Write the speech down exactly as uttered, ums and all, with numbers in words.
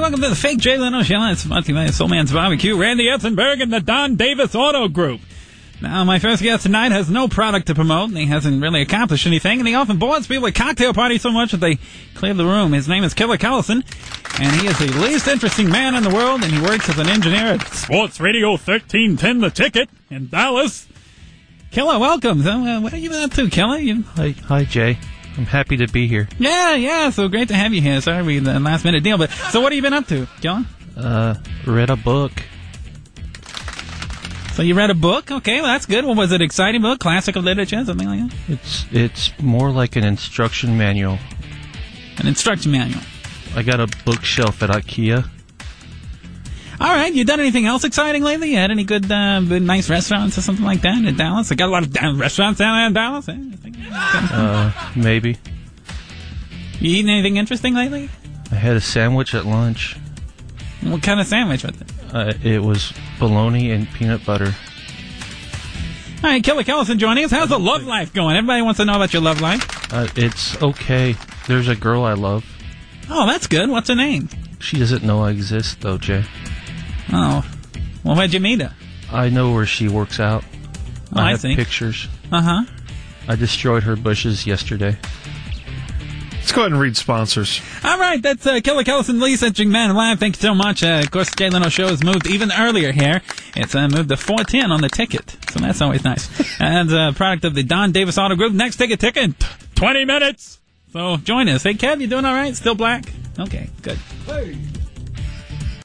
welcome to the fake Jay Leno Show. It's brought to you by Soul Man's Barbecue, Randy Etzenberg, and the Don Davis Auto Group. Now, my first guest tonight has no product to promote, and he hasn't really accomplished anything, and he often bores people at cocktail parties so much that they clear the room. His name is Killer Kellison, and he is the least interesting man in the world, and he works as an engineer at Sports Radio thirteen ten The Ticket in Dallas. Killer, welcome. So, uh, what have you been up to, Killer? You... Hi, hi, Jay. I'm happy to be here. Yeah, yeah, so great to have you here. Sorry we the last minute deal, but so what have you been up to, Killer? Uh, read a book. So you read a book? Okay, well, that's good. Well, was it an exciting book? Classical literature? Something like that? It's it's more like an instruction manual. An instruction manual. I got a bookshelf at IKEA. All right, you done anything else exciting lately? You had any good, uh, good nice restaurants or something like that in Dallas? I got a lot of uh, restaurants down there in Dallas. Eh? Uh, maybe. You eaten anything interesting lately? I had a sandwich at lunch. What kind of sandwich was it? Uh, it was bologna and peanut butter. All right, Killer Kellison joining us. How's the love life going? Everybody wants to know about your love life. Uh, it's okay. There's a girl I love. Oh, that's good. What's her name? She doesn't know I exist, though, Jay. Oh. Well, where'd you meet her? I know where she works out. Oh, I I have see. pictures. Uh-huh. I destroyed her bushes yesterday. Let's go ahead and read sponsors. All right, that's uh, Killer Kellison, Lee Centering Man Live. Thank you so much. Uh, of course, the Jay Leno Show has moved even earlier here. It's uh, moved to four ten on the ticket, so that's always nice. And a uh, product of the Don Davis Auto Group. Next ticket ticket in twenty minutes. So join us. Hey, Kev, you doing all right? Still black? Okay, good. Hey.